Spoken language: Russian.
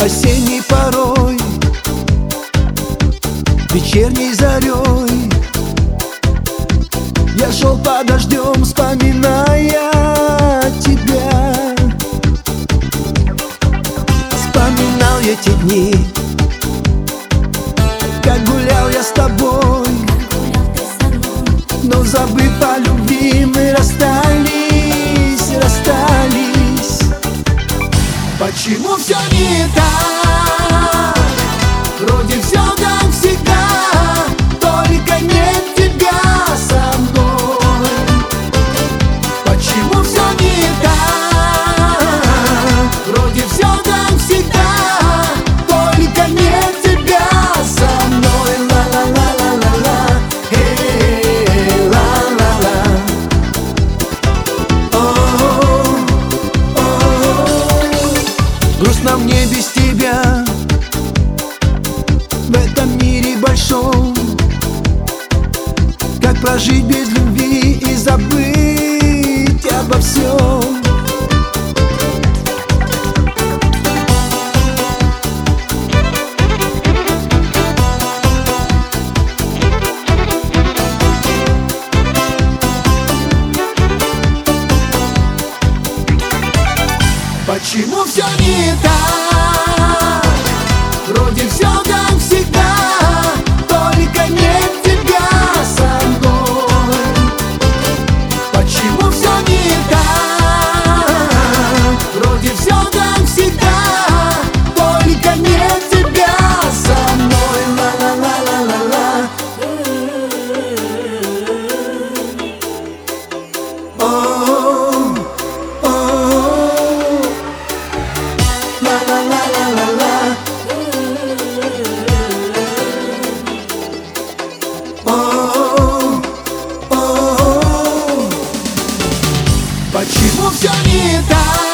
осенней порой, вечерней зарей. Я шел под дождем, вспоминая тебя. Вспоминал я те дни, как гулял я с тобой. Но забыв о любви, мы расстались, расстались. Почему все не так? Вроде все как всегда, только нет тебя со мной. Почему все не так? Вроде все как всегда, только нет тебя со мной. Ла-ла-ла-ла-ла-ла, эй, ла-ла-ла. Грустно мне без тебя в этом мире большом. Как прожить без любви и забыть обо всем? Почему все не так? Вроде все как всегда, только нет тебя со мной. Почему все не так? Вроде все как всегда, только нет тебя со мной. Ла-ла-ла-ла-ла-ла. Почему все не так?